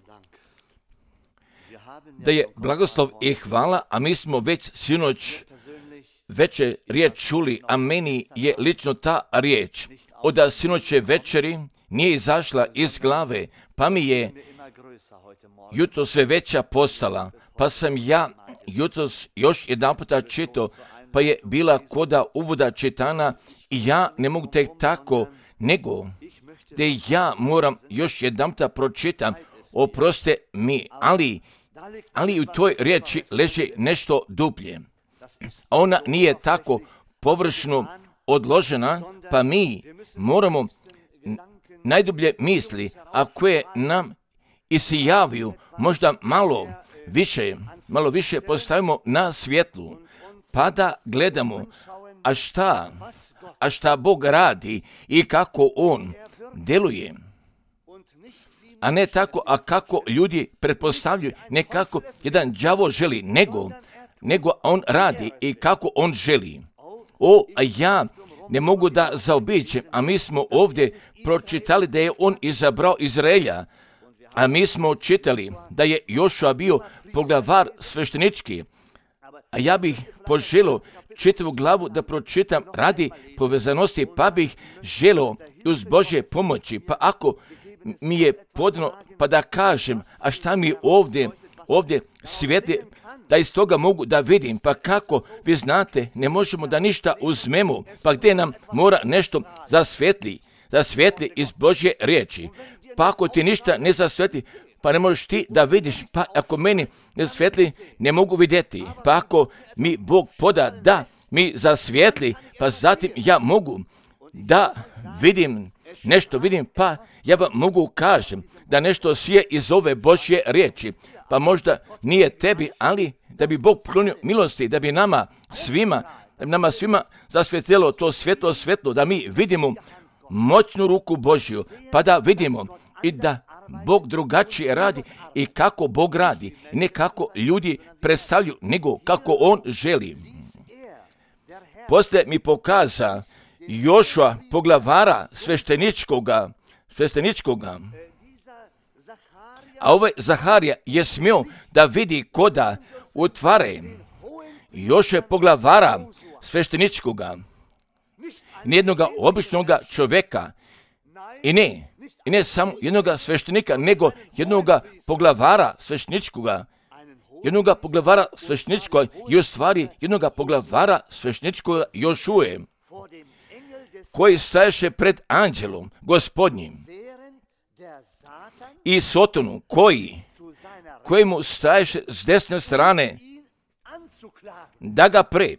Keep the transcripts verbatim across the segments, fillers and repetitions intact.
Da je blagoslov i hvala, a mi smo već sinoć veće riječ čuli, a meni je lično ta riječ od sinoće večeri nije izašla iz glave, pa mi je jutro sve veća postala, pa sam ja jutros još jedan puta čitao, pa je bila koda uvoda čitana i ja ne mogu tek tako, nego da ja moram još jedan puta pročitam, oproste mi, ali, ali u toj riječi leži nešto dublje. A ona nije tako površno odložena, pa mi moramo najdublje misli, a koje nam isijaviju, možda malo više, malo više postavimo na svjetlu, pa da gledamo, a šta, a šta Bog radi i kako On djeluje. A ne tako, a kako ljudi pretpostavljaju, ne kako jedan đavo želi, nego, nego On radi i kako On želi. O, a ja ne mogu da zaobiđem, a mi smo ovdje pročitali da je On izabrao Izraelja, a mi smo čitali da je Jošua bio poglavar sveštenički, a ja bih poželio čitavu glavu da pročitam radi povezanosti, pa bih želio uz Božje pomoći, pa ako mi je podano, pa da kažem, a šta mi ovdje, ovdje svjetli, da iz toga mogu da vidim, pa kako, vi znate, ne možemo da ništa uzmemo, pa gdje nam mora nešto zasvetli, zasvetli iz Božje riječi. Pa ako ti ništa ne zasvetli, pa ne možeš ti da vidiš, pa ako meni ne zasvetli, ne mogu vidjeti. Pa ako mi Bog poda da mi zasvetli, pa zatim ja mogu da vidim nešto, vidim, pa ja vam mogu kažem da nešto sije iz ove Božje riječi. Pa možda nije tebi, ali da bi Bog klonio milosti, da bi nama svima, da bi nama svima zasvetilo to svetlo svetlo, da mi vidimo moćnu ruku Božju, pa da vidimo i da Bog drugačije radi i kako Bog radi, ne kako ljudi predstavljaju, nego kako On želi. Poslije mi pokaza Jošua poglavara svešteničkoga, svešteničkoga, a ovaj Zaharija je smio da vidi koda utvare Jošua poglavara svešteničkoga, nijednoga običnoga čovjeka, i ne, i ne samo jednoga sveštenika, nego jednoga poglavara svešteničkoga, jednoga poglavara svešteničkoga i u stvari jednoga poglavara svešteničkoga Jošuje, koji staješe pred anđelom Gospodnjim i Sotonu, koji, koji mu staješe s desne strane da ga pre.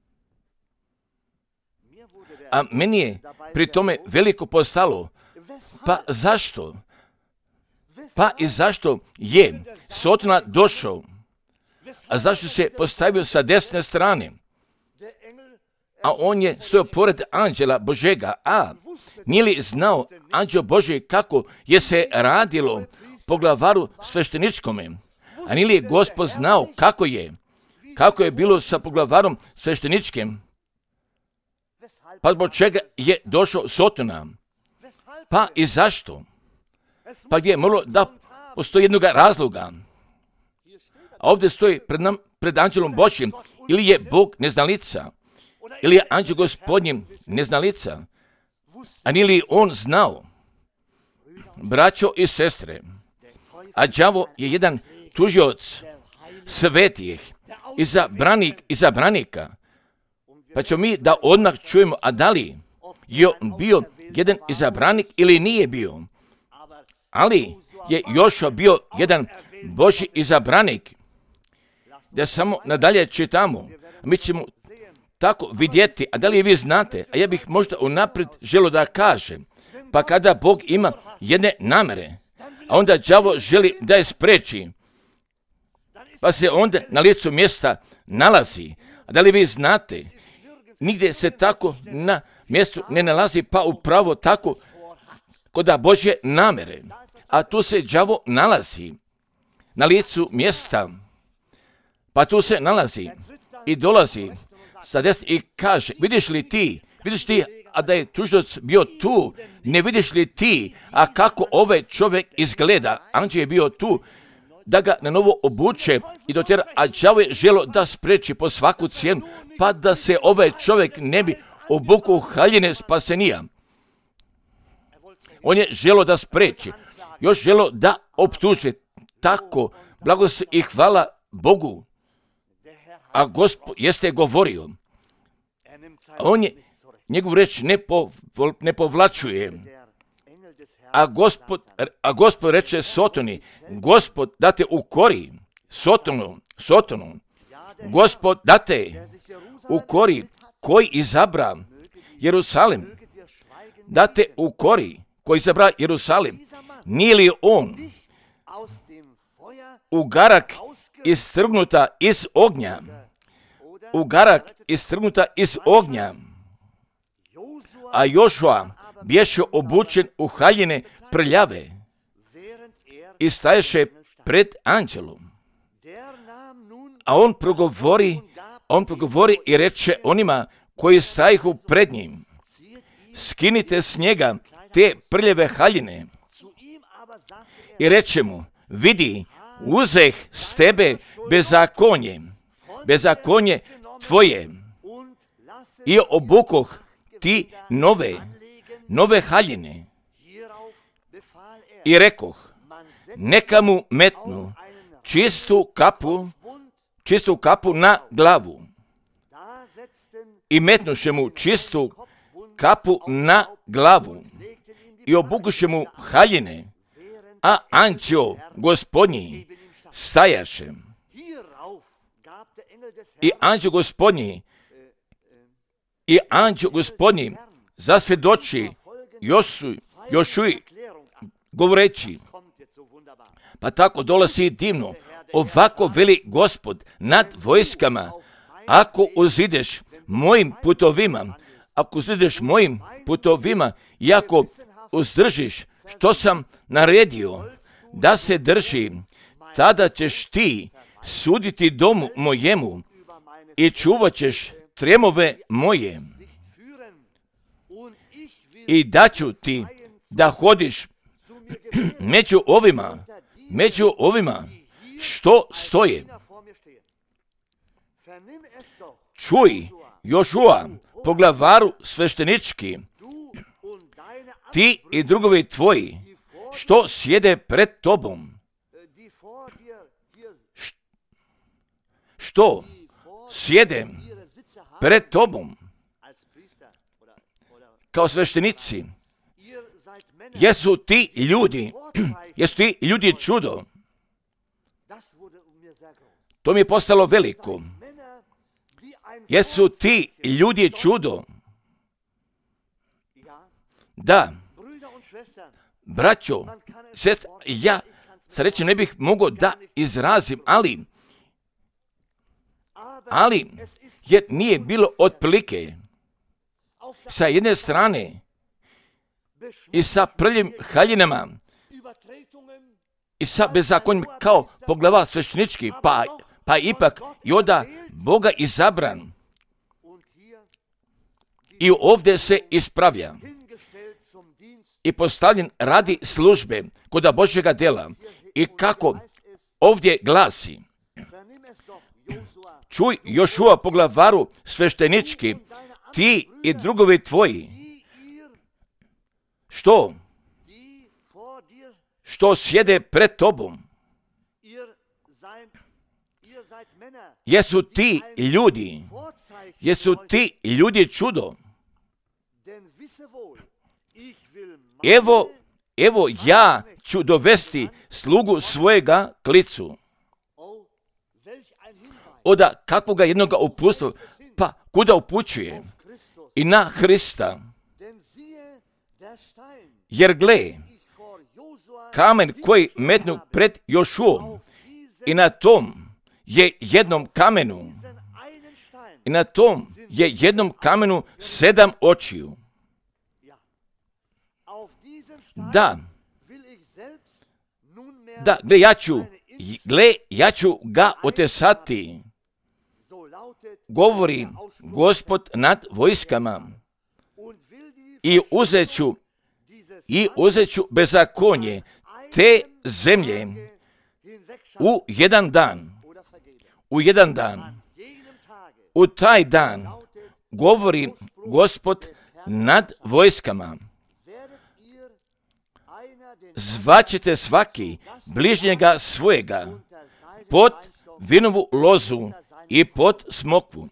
A meni je pri tome veliko postalo, pa zašto? Pa i zašto je Sotona došao? A zašto se postavio sa desne strane? A on je stojao pored anđela Božega, a nije li znao anđel Božji kako je se radilo poglavaru svešteničkome? A nije li Gospod znao kako je, kako je bilo sa poglavarom svešteničkim? Pa zbog čega je došao Sotona? Pa i zašto? Pa gdje je moralo da postoji jednog razloga? A ovdje stoji pred nam, pred anđelom Božjim, ili je Bog neznalica, ili je anđel Gospodnjim neznalica, a nije li on znao? Braćo i sestre, a đavo je jedan tužioc svetih, izabranik, izabranika, pa ćemo mi da odmah čujemo, a da li je bio jedan izabranik ili nije bio, ali je Jošua bio jedan Božji izabranik. Da samo nadalje čitamo, mi ćemo tako vidjeti, a da li vi znate, a ja bih možda unaprijed želio da kažem, pa kada Bog ima jedne namere, a onda đavo želi da je spreči, pa se onda na licu mjesta nalazi, a da li vi znate, nigdje se tako na mjestu ne nalazi, pa upravo tako kod Božje namere, a tu se đavo nalazi na licu mjesta, pa tu se nalazi i dolazi sa desne i kaže, vidiš li ti, vidiš ti, a da je tužilac bio tu, ne vidiš li ti, a kako ovaj čovjek izgleda? Anđeo je bio tu da ga na novo obuče i dotjera, a đavo je želo da spreči po svaku cijenu, pa da se ovaj čovjek ne bi obukao u haljine spasenija. On je želo da spreči, još želo da optuže. Tako, blagoslov i hvala Bogu. A Gospod jeste govorio. On je njegovu reč ne, po, ne povlačuje. A Gospod, a Gospod reče Sotoni, Gospod da te ukori, Sotonu, Sotonu, Gospod da te ukori, koji izabra Jerusalim, da te ukori, koji izabra Jerusalim, nije li on ugarak istrgnuta iz ognja, ugarak istrgnuta iz ognja, a Jošua bješe obučen u haljine prljave i staješe pred anđelom. A on progovori, on progovori i reče onima koji stajihu pred njim, skinite s njega te prljave haljine. I reče mu, vidi, uzeh s tebe bezakonje, bezakonje tvoje i obukoh ti nove, nove haljine. I rekoh, neka mu metnu čistu kapu, čistu kapu na glavu. I metnuše mu čistu kapu na glavu i obukuše mu haljine, a anđeo Gospodnji stajaše. I anđeo Gospodnji, i anđeo Gospodnji zasvjedoči Josuj, Jošuj, govoreći, pa tako dolazi divno, ovako veli Gospod nad vojskama, ako uzideš mojim putovima, ako uzideš mojim putovima i ako uzdržiš što sam naredio da se drži, tada ćeš ti suditi domu mojemu i čuvat ćeš tremove moje. I daću ti da hodiš među ovima, među ovima što stoje. Čuj, Jošua, poglavaru sveštenički, ti i drugovi tvoji, što sjede pred tobom. Što sjede pred tobom kao sveštenici. Jesu ti ljudi, jesu ti ljudi čudo. To mi je postalo veliko. Jesu ti ljudi čudo. Da, braćo, sest, ja sa rečem ne bih mogao da izrazim, ali, ali, jer nije bilo otprilike sa jedne strane i sa prljim haljinama i sa bezakonjem kao poglava sveštenički, pa, pa ipak i onda Boga izabran. I ovdje se ispravlja i postavljen radi službe kod Božjega dela. I kako ovdje glasi, čuj Jošua poglavaru sveštenički, ti i drugovi tvoji, što? Što sjede pred tobom. Jesu ti ljudi, jesu ti ljudi čudo. Evo, evo ja ću dovesti slugu svojega klicu. Oda kakvoga jednoga upustva, pa kuda upućuje? I na Hrista. Jer gle, kamen koji metnu pred Jošuom i na tom je jednom kamenu, i na tom je jednom kamenu sedam očiju. Da, da, gle, ja ću, gle, ja ću ga otesati, govori Gospod nad vojskama, i uzet ću, i uzet ću bezakonje te zemlje u jedan dan. U jedan dan. U taj dan govori Gospod nad vojskama. Zvaćete svaki bližnjega svojega pod vinovu lozu i pod smokvu.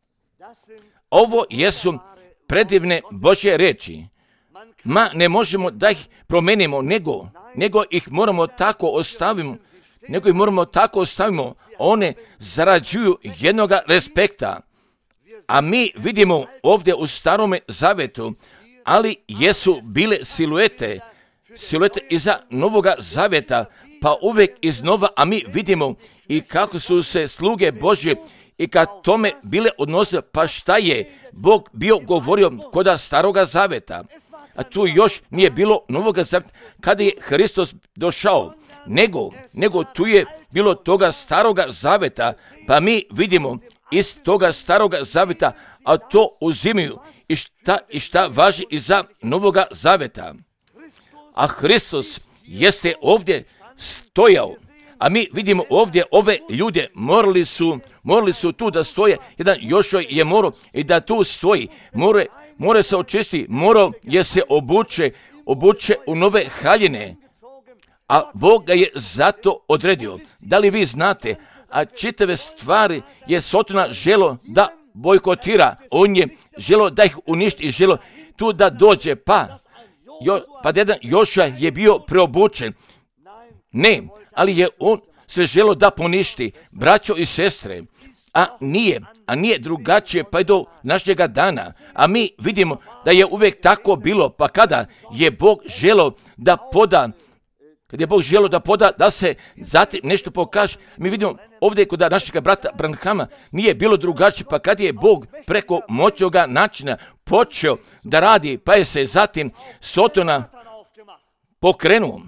Ovo jesu predivne Božje reči. Ma ne možemo da ih promenimo, nego, nego ih moramo tako ostavimo, nego ih moramo tako ostavimo. One zarađuju jednoga respekta. A mi vidimo ovdje u Starome Zavetu, ali jesu bile siluete, siluete iza Novoga Zaveta, pa uvijek iznova, a mi vidimo i kako su se sluge Božje i kad tome bile odnosile, pa šta je Bog bio govorio koda Staroga Zaveta. A tu još nije bilo Novoga Zaveta kada je Hristos došao, nego, nego tu je bilo toga Staroga Zaveta, pa mi vidimo iz toga Staroga Zaveta, a to uzimaju i šta, i šta važi i za Novoga Zaveta. A Hristos jeste ovdje stojao, a mi vidimo ovdje ove ljude morali su, morali su tu da stoje. Jedan Jošua je morao i da tu stoji, more, more se očisti, morao je se obuče, obuče u nove haljine, a Bog ga je zato odredio. Da li vi znate, a čitave stvari je Sotona želo da bojkotira, on je želo da ih uništi i želo tu da dođe, pa, jo, pa jedan Jošua je bio preobučen. Ne, ali je on sve želo da poništi, braćo i sestre, a nije, a nije drugačije pa i do našega dana. A mi vidimo da je uvijek tako bilo, pa kada je Bog želo da poda, kad je Bog želo da poda, da se zatim nešto pokaže, mi vidimo ovdje kod našega brata Branhama nije bilo drugačije, pa kad je Bog preko moćnoga načina počeo da radi, pa je se zatim Sotona pokrenuo,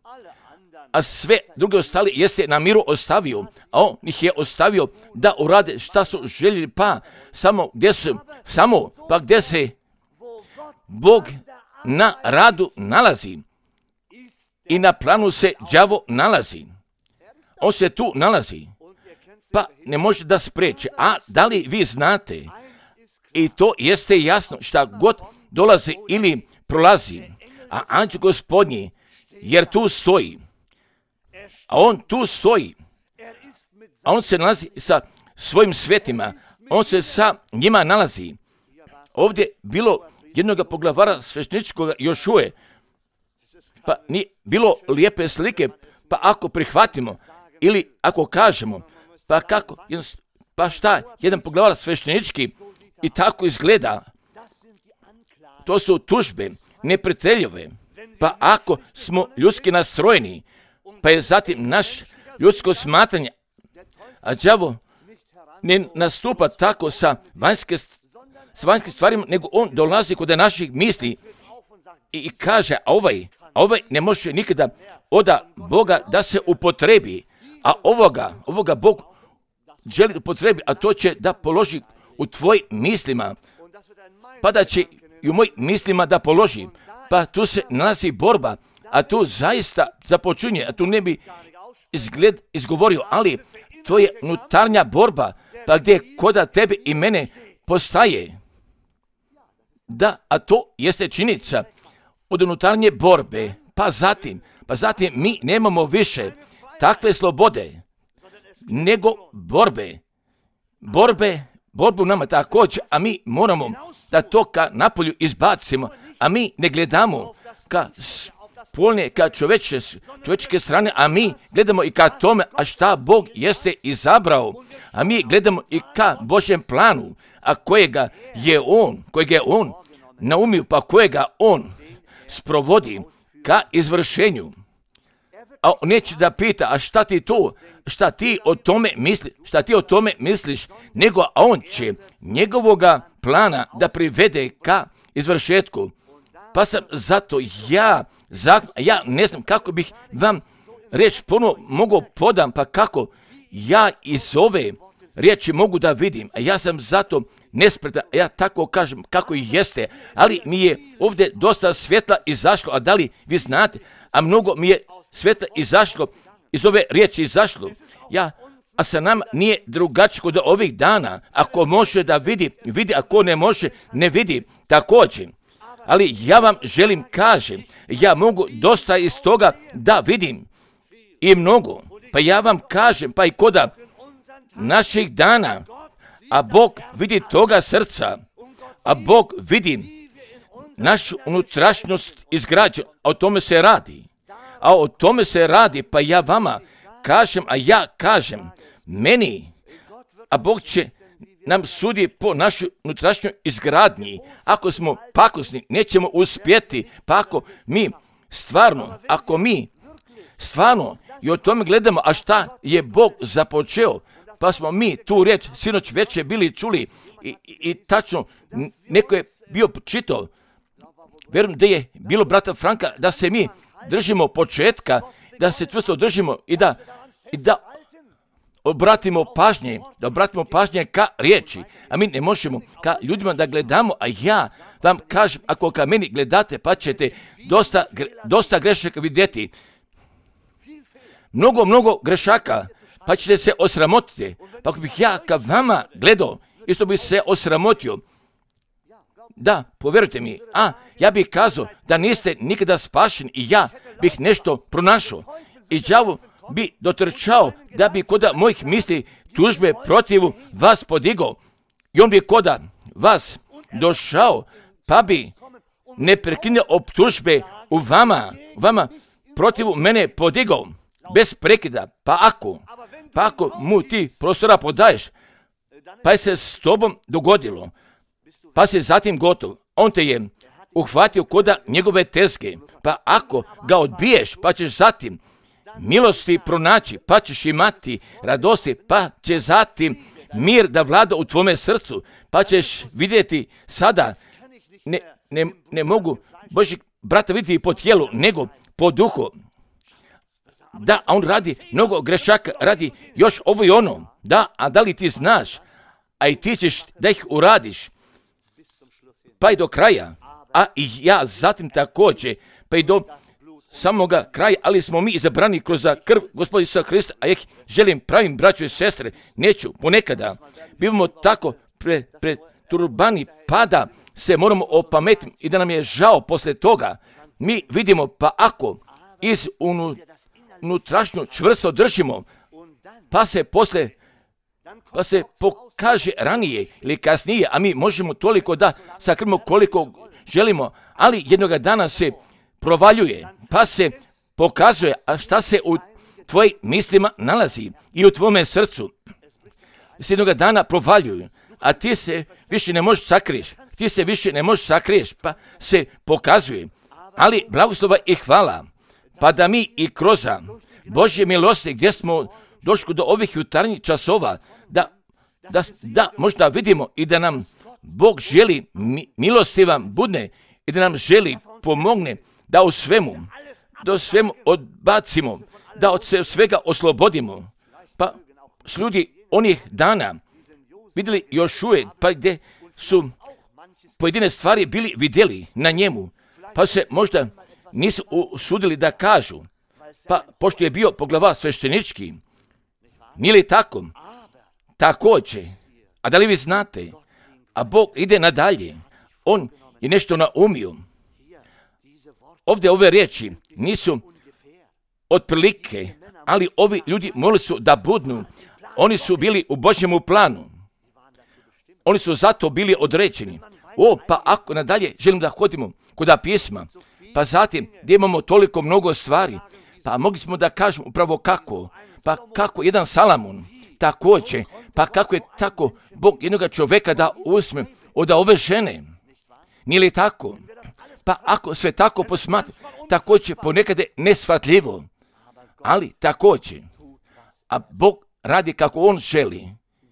a sve druge ostali jeste na miru ostavio, a on ih je ostavio da urade šta su željeli, pa samo gdje su, samo pa gdje se Bog na radu nalazi i na planu se đavo nalazi. On se tu nalazi, pa ne može da spreče. A da li vi znate, i to jeste jasno, šta god dolazi ili prolazi, a anđeo Gospodnji, jer tu stoji, a on tu stoji, a on se nalazi sa svojim svetima, on se sa njima nalazi. Ovdje bilo jednog poglavara svešteničkog Jošue, pa nije bilo lijepe slike, pa ako prihvatimo ili ako kažemo, pa kako, pa šta, jedan poglavar sveštenički i tako izgleda, to su tužbe, neprijateljove, pa ako smo ljudski nastrojeni, pa je zatim naš ljudsko smatranje, a đavo ne nastupa tako sa vanjske, sa vanjskim stvarima, nego on dolazi kod naših misli i, i kaže, a ovaj, a ovaj ne može nikada oda Boga da se upotrebi, a ovoga, ovoga Bog želi upotrebi, a to će da položi u tvojim mislima, pa da će i u mojim mislima da položi, pa tu se nalazi borba, a tu zaista započinje, a tu ne bi izgled izgovorio, ali to je unutarnja borba, pa gdje koda tebe i mene postaje. Da, a to jeste činjenica od unutarnje borbe, pa zatim, pa zatim mi nemamo više takve slobode, nego borbe. Borbe, borbu nama također, a mi moramo da to ka napolju izbacimo, a mi ne gledamo ka spolne, ka čoveče, čovečke strane, a mi gledamo i ka tome, a šta Bog jeste izabrao, a mi gledamo i ka Božjem planu, a kojega je On, kojega je On naumio, pa kojega On sprovodi ka izvršenju. A on neće da pita, a šta ti to, šta ti o tome misliš, šta ti o tome misliš, nego a on će njegovoga plana da privede ka izvršetku. Pa sam zato ja, ja ne znam kako bih vam reč ponovo mogao podam, pa kako ja iz ove, riječi mogu da vidim, a ja sam zato nespretan, ja tako kažem kako i jeste, ali mi je ovdje dosta svjetla izašlo, a da li vi znate, a mnogo mi je svjetla izašlo, iz ove riječi izašlo, ja, a sa nama nije drugačije kod ovih dana, ako može da vidi, vidi, ako ne može, ne vidi, također. Ali ja vam želim kažem, ja mogu dosta iz toga da vidim i mnogo, pa ja vam kažem, pa i koda naših dana, a Bog vidi toga srca, a Bog vidi našu unutrašnjost izgrađenu, a o tome se radi, a o tome se radi, pa ja vama kažem, a ja kažem, meni, a Bog će nam sudi po našoj unutrašnjoj izgradnji. Ako smo pakosni, nećemo uspjeti, pa ako mi stvarno, ako mi stvarno i o tome gledamo, a šta je Bog započeo, pa smo mi tu riječ sinoć već je bili čuli i, i, i tačno neko je bio čitao, vjerujem da je bilo brata Franka, da se mi držimo početka, da se čvrsto držimo i da, i da obratimo pažnje, da obratimo pažnje ka riječi, a mi ne možemo ka ljudima da gledamo, a ja vam kažem, ako ka meni gledate, pa ćete dosta, dosta grešaka vidjeti, mnogo, mnogo grešaka, pa ćete se osramotiti, pa ako bih ja ka vama gledao, isto bih se osramotio. Da, povjerujte mi, a ja bih kazao da niste nikada spašeni i ja bih nešto pronašao i đavo bi dotrčao da bi koda mojih misli tužbe protiv vas podigao i on bi koda vas došao pa bi neprekidne optužbe u vama, vama protiv mene podigao bez prekida, pa ako, pa ako mu ti prostora podaješ, pa je se s tobom dogodilo, pa si zatim gotov, on te je uhvatio koda njegove tezge, pa ako ga odbiješ, pa ćeš zatim milosti pronaći, pa ćeš imati radosti, pa će zatim mir da vlada u tvome srcu, pa ćeš vidjeti sada, ne, ne, ne mogu Božjeg brata vidjeti po tijelu, nego po duhu. Da, a on radi mnogo grešaka, radi još ovo i ono. Da, a da li ti znaš, a i ti ćeš da ih uradiš, pa i do kraja, a i ja zatim također, pa i do samoga kraja, ali smo mi izabrani kroz krv Gospodina Isusa Hrista, a ja ih želim pravim braćo i sestre, neću, ponekada bivamo tako pre, pre turbani, pa da se moramo opametiti i da nam je žao posle toga. Mi vidimo, pa ako iz unu, unutrašnju čvrsto držimo, pa se posle, pa se pokaže ranije ili kasnije, a mi možemo toliko da sakrimo koliko želimo, ali jednoga dana se provaljuje, pa se pokazuje, a šta se u tvojim mislima nalazi i u tvome srcu. S jednoga dana provaljuju, a ti se više ne možeš sakriješ, ti se više ne možeš sakriješ, pa se pokazuje. Ali blagoslova i hvala, pa da mi i kroz Božje milosti gdje smo došli do ovih jutarnjih časova, da, da, da možda vidimo i da nam Bog želi milostivan budne i da nam želi pomogne da u svemu, da u svemu odbacimo, da od svega oslobodimo. Pa s ljudi onih dana vidjeli još uvijek, pa gdje su pojedine stvari bili vidjeli na njemu, pa se možda nisu usudili da kažu, pa pošto je bio poglavar sveštenički, nije li tako? Također, a da li vi znate, a Bog ide nadalje, on je nešto naumio. Ovdje ove riječi nisu otprilike, ali ovi ljudi morali su da budnu, oni su bili u Božjemu planu, oni su zato bili određeni. O, pa ako nadalje želim da hodimo kod pisma, pa zatim gdje imamo toliko mnogo stvari, pa mogli smo da kažemo upravo kako, pa kako jedan Salamun, također, pa kako je tako Bog jednog čovjeka da uzme od ove žene, nije li tako? Pa ako sve tako posmatra, također ponekad je nesvatljivo, ali također, a Bog radi kako on želi,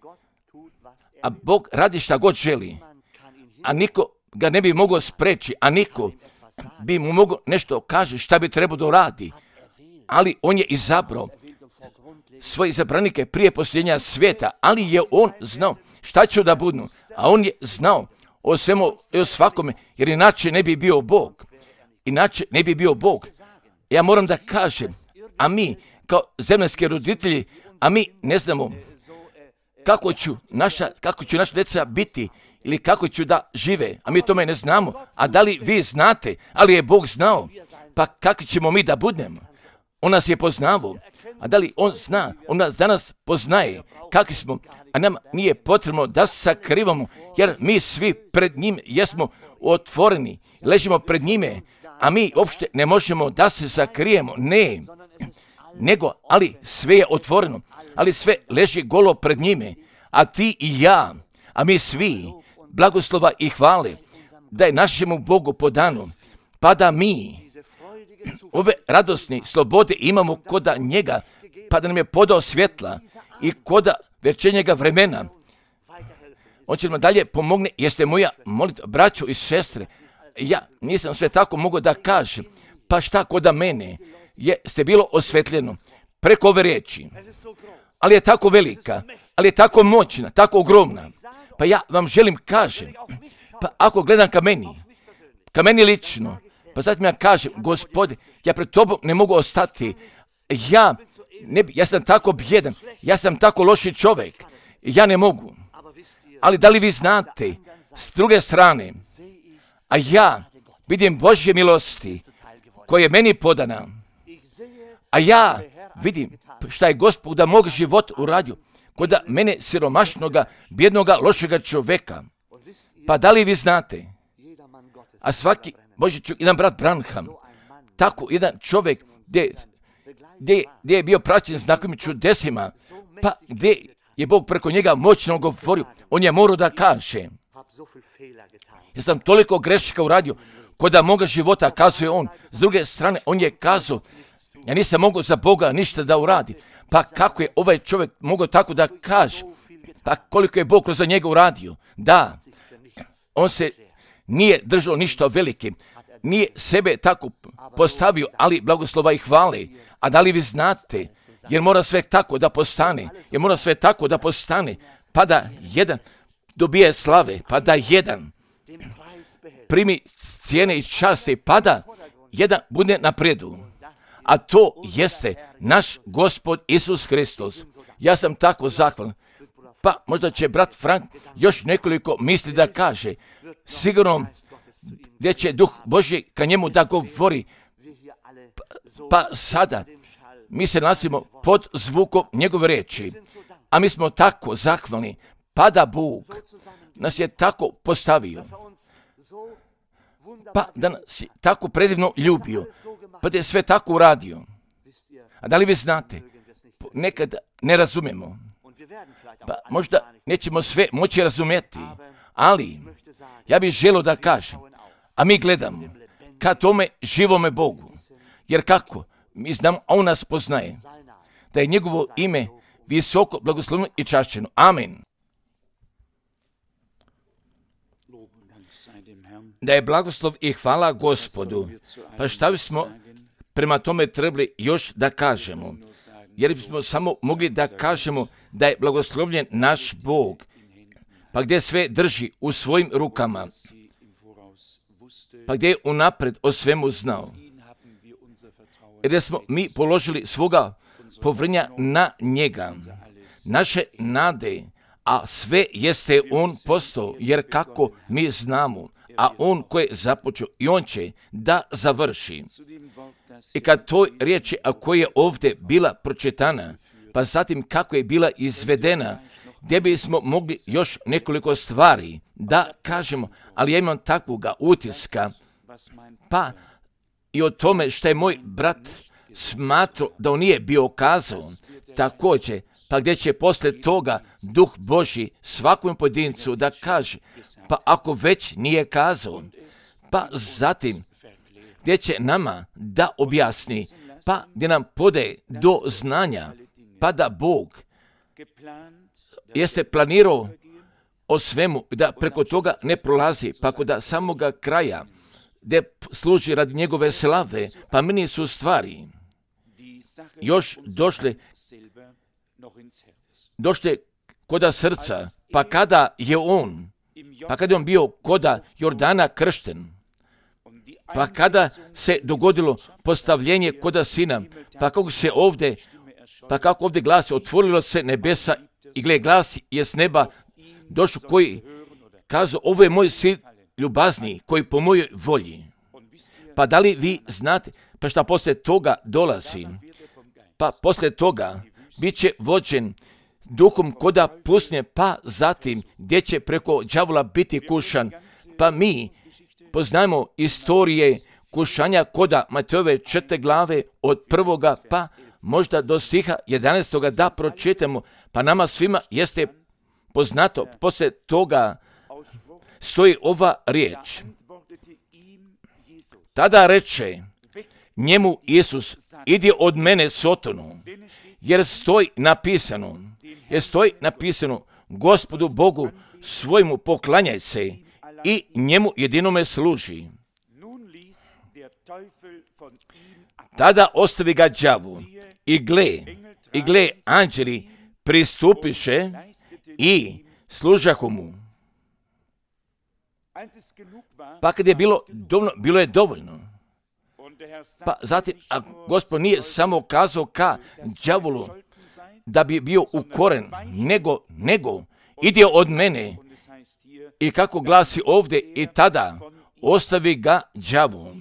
a Bog radi šta god želi, a niko ga ne bi mogao spreći, a niko bi mu mogao nešto kaže šta bi trebao da radi, ali on je izabrao, svoje izabranike prije posljednja svijeta, ali je on znao šta će da budu, a on je znao o svemu i o svakome, jer inače ne bi bio Bog. Inače ne bi bio Bog. Ja moram da kažem, a mi kao zemaljski roditelji, a mi ne znamo kako ću naša, kako će naša djeca biti ili kako ću da žive, a mi tome ne znamo. A da li vi znate, ali je Bog znao, pa kako ćemo mi da budemo? On nas je poznavao, a da li on zna, on nas danas poznaje kakvi smo, a nam nije potrebno da se sakrivamo, jer mi svi pred njim jesmo otvoreni, ležimo pred njime, a mi uopšte ne možemo da se sakrijemo, ne, nego, ali sve je otvoreno, ali sve leži golo pred njime, a ti i ja, a mi svi, blagoslova i hvale, da je našemu Bogu podano, pa da mi ove radosne slobode imamo koda njega, pa da nam je podao svjetla i koda večernjega vremena. On će nam dalje pomogne, jeste moja molitva, braćo i sestre, ja nisam sve tako mogao da kažem, pa šta koda mene je ste bilo osvetljeno preko ove riječi, ali je tako velika, ali je tako moćna, tako ogromna, pa ja vam želim kažem, pa ako gledam ka meni, ka meni lično, pa zatim ja kažem, Gospode, ja pred tobom ne mogu ostati, ja, ne, ja sam tako bjedan, ja sam tako loši čovjek, ja ne mogu. Ali da li vi znate, s druge strane, a ja vidim Božje milosti koje je meni podana, a ja vidim šta je Gospod da mog život uradio, kod mene siromašnoga, bjednoga, lošega čovjeka. Pa da li vi znate, a svaki Božji čovjek, jedan brat Branham, tako jedan čovjek gdje, gdje, gdje je bio praćen znakovim čudesima, pa gdje je Bog preko njega moćno govorio, on je morao da kaže, ja sam toliko grešaka uradio, kod moga života, kazuje on. S druge strane, on je kazao, ja nisam mogao za Boga ništa da uradi. Pa kako je ovaj čovjek mogao tako da kaže, pa koliko je Bog za njega uradio. Da, on se nije držao ništa velike, nije sebe tako postavio, ali blagoslova i hvale. A da li vi znate, jer mora sve tako da postane, jer mora sve tako da postane, pa da jedan dobije slave, pa da jedan primi cijene i časti, pa da jedan bude napredu. A to jeste naš Gospod Isus Hristos. Ja sam tako zahvalan. Pa možda će brat Frank još nekoliko misli da kaže. Sigurno gdje će Duh Božji ka njemu da govori. Pa, pa sada mi se nalazimo pod zvukom njegove riječi. A mi smo tako zahvalni. Pa da Bog nas je tako postavio. Pa da nas je tako predivno ljubio. Pa da je sve tako uradio. A da li vi znate, nekad ne razumemo. Pa možda nećemo sve moći razumjeti. Ali ja bih želio da kažem, a mi gledamo ka tome živome Bogu. Jer kako? Mi znamo, a on nas poznaje. Da je njegovo ime visoko, blagosloveno i čašćeno. Amen. Da je blagoslov i hvala Gospodu. Pa šta bismo prema tome trebali još da kažemo? Jer bismo samo mogli da kažemo da je blagoslovljen naš Bog. Pa gdje sve drži u svojim rukama. Pa gdje je unapred o svemu znao. Jer smo mi položili svoga povrnja na njega. Naše nade, a sve jeste on postao, jer kako mi znamo, a on koji je započeo i on će da završi. I kad toj riječi, a koja je ovdje bila pročitana, pa zatim kako je bila izvedena, gdje bismo mogli još nekoliko stvari da kažemo, ali ja imam takvoga utiska, pa i o tome što je moj brat smatrao da on nije bio kazao, također, pa gdje će poslije toga Duh Božji svakom pojedincu da kaže, pa ako već nije kazao, pa zatim gdje će nama da objasni, pa gdje nam podaje do znanja, pa da Bog jeste planirao o svemu, da preko toga ne prolazi, pa kod da samoga kraja, gdje služi radi njegove slave, pa meni su stvari još došle došle koda srca, pa kada je on, pa kada je on bio koda Jordana kršten, pa kada se dogodilo postavljenje koda sina, pa kako se ovdje, pa kako ovdje glasi, otvorilo se nebesa i gle, glas je s neba došao koji kazao, ovo je moj sin ljubazni koji po mojoj volji. Pa da li vi znate, pa šta poslije toga dolazi? Pa poslije toga bit će vođen duhom koda pustinje, pa zatim gdje će preko đavola biti kušan. Pa mi poznajemo istorije kušanja koda Matejove četvrte glave od prvoga pa možda do stiha jedanaestoga da pročitamo, pa nama svima jeste poznato. Poslije toga stoji ova riječ. Tada reče njemu Isus, idi od mene Sotonu, jer stoji napisano, jer stoji napisano, Gospodu Bogu svojmu poklanjaj se i njemu jedinome služi. Tada ostavi ga đavo i gle, i gle, anđeli pristupiše i služahu mu. Pa kad je bilo dovoljno, bilo je dovoljno. Pa zatim, a Gospod nije samo kazao ka đavolu da bi bio ukoren, nego, nego, idi od mene. I kako glasi ovdje, i tada ostavi ga đavo.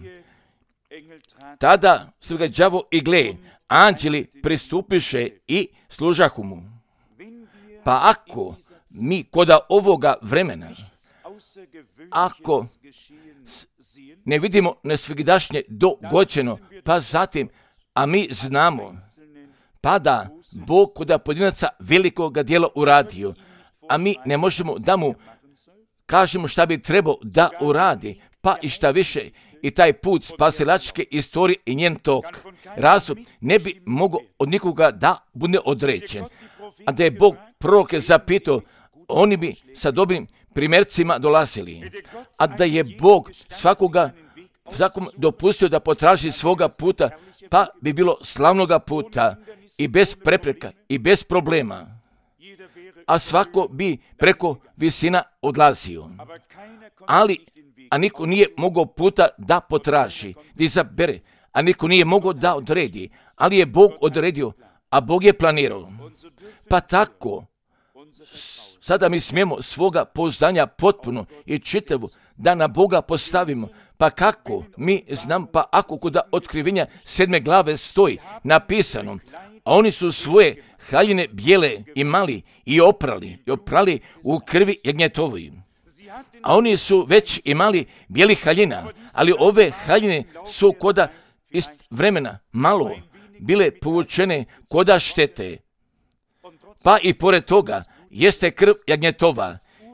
Tada ostavi ga đavo i gle, anđeli pristupiše i služahu mu. Pa ako mi koda ovoga vremena, ako ne vidimo nesvigdašnje dogođeno, pa zatim, a mi znamo, pa da Bog koda pojedinaca velikoga djela uradio, a mi ne možemo da mu kažemo šta bi trebao da uradi, pa i šta više, i taj put spasilačke istorije i njen tok, razum ne bi mogao od nikoga da bude određen. A da je Bog proroke zapitao, oni bi sa dobrim primjercima dolazili. A da je Bog svakoga, svakom dopustio da potraži svoga puta, pa bi bilo slavnoga puta i bez prepreka i bez problema. A svako bi preko visina odlazio. Ali, a niko nije mogao puta da potraži, da izabere, a niko nije mogao da odredi, ali je Bog odredio, a Bog je planirao. Pa tako, sada mi smijemo svoga pouzdanja potpuno i čitavu da na Boga postavimo. Pa kako mi znam, pa ako kod otkrivenja sedme glave stoji napisano, a oni su svoje haljine bijele imali i oprali, i oprali u krvi jagnjetovoj. A oni su već imali bijelih haljina, ali ove haljine su koda iz vremena malo bile povučene koda štete. Pa i pored toga jeste krv jagnjetova.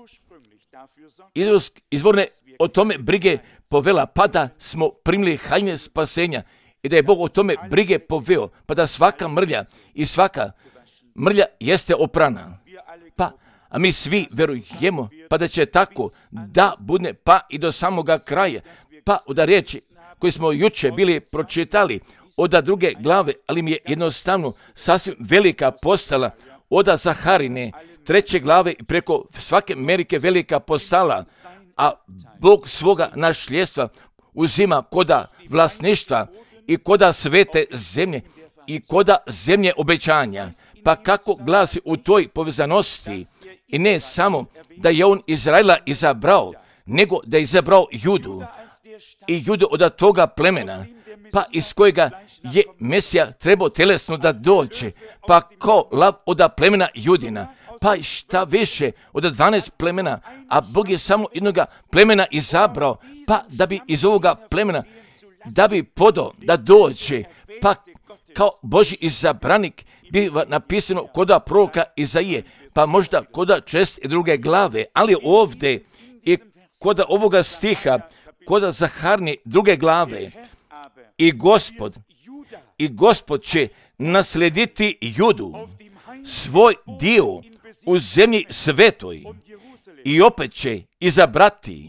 Izvorne o tome brige povela, pa da smo primili haljine spasenja i da je Bog o tome brige poveo, pa da svaka mrlja i svaka mrlja jeste oprana. Pa, a mi svi verujemo, pa da će tako da bude, pa i do samoga kraja. Pa od riječi koji smo juče bili pročitali, od druge glave, ali mi je jednostavno sasvim velika postala, od Zaharine, treće glave i preko svake Amerike velika postala, a Bog svoga našljestva uzima koda vlasništva i koda svete zemlje i koda zemlje obećanja. Pa kako glasi u toj povezanosti, i ne samo da je on Izraela izabrao, nego da je izabrao Judu i Judu od toga plemena, pa iz kojega je Mesija trebao telesno da dođe, pa ko lav od plemena Judina, pa šta više od dvanaest plemena, a Bog je samo jednoga plemena izabrao, pa da bi iz ovoga plemena, da bi podao da dođe, pa kao Božji izabranik biva napisano koda proroka Izaije, pa možda koda čest i druge glave, ali ovdje i koda ovoga stiha, koda Zaharni druge glave, i Gospod, i Gospod će naslediti Judu, svoj dio u zemlji svetoj, i opet će izabrati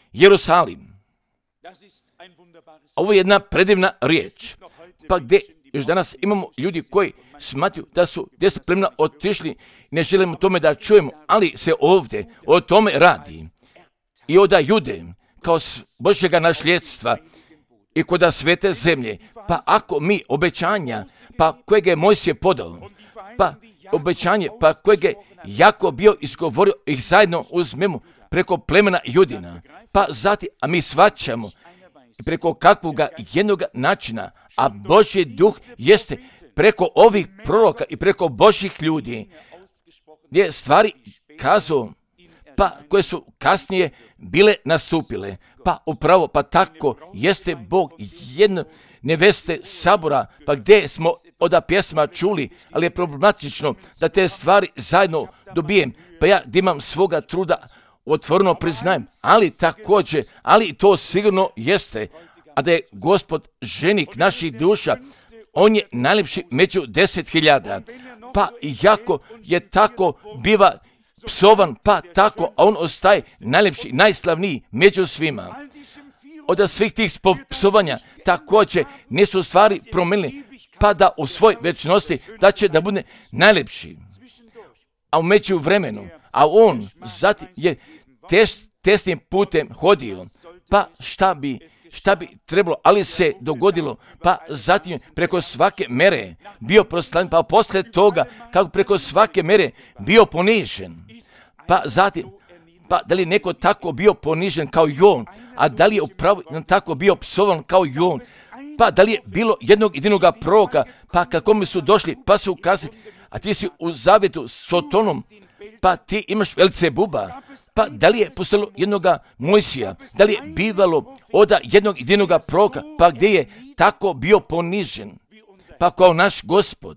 Jerusalim. Ovo je jedna predivna riječ, pa gdje još danas imamo ljudi koji smatruju da su deset plemena otišli, ne želimo tome da čujemo, ali se ovdje o tome radi. I oda Jude, kao Božjega nasljedstva i koda svete zemlje, pa ako mi obećanja, pa kojeg je Mojsije podao, pa obećanje, pa kojeg je jako bio izgovorio, ih zajedno uzmemo preko plemena Judina, pa zatim, a mi shvaćamo preko kakvoga jednog načina, a Božji duh jeste preko ovih proroka i preko Božjih ljudi, gdje stvari kazao, pa koje su kasnije bile nastupile, pa upravo, pa tako jeste Bog jedno neveste sabora, pa gdje smo od pjesma čuli, ali je problematično da te stvari zajedno dobijem, pa ja gdje imam svoga truda, otvoreno priznajem, ali također, ali to sigurno jeste, a da je Gospod ženik naših duša, on je najljepši među deset hiljada, pa iako je tako biva psovan, pa tako, a on ostaje najljepši, najslavniji među svima. Od svih tih psovanja također nisu stvari promijenili, pa da u svoj večnosti da će da bude najljepši. A u među vremenu, a on zatim je test, testnim putem hodio, pa šta bi, šta bi trebalo, ali se dogodilo, pa zatim preko svake mere bio proslavljen, pa poslije toga kako preko svake mere bio ponižen, pa zatim, pa da li je neko tako bio ponižen kao i on, a da li je upravo tako bio psovan kao i on, pa da li je bilo jednog jedinog proroka, pa kako mi su došli, pa su ukazali, a ti si u zavjetu s Sotonom, pa ti imaš Velcebuba, pa da li je postalo jednoga Mojsija, da li je bivalo oda jednog jedinog proroka, pa gdje je tako bio ponižen, pa kao naš Gospod,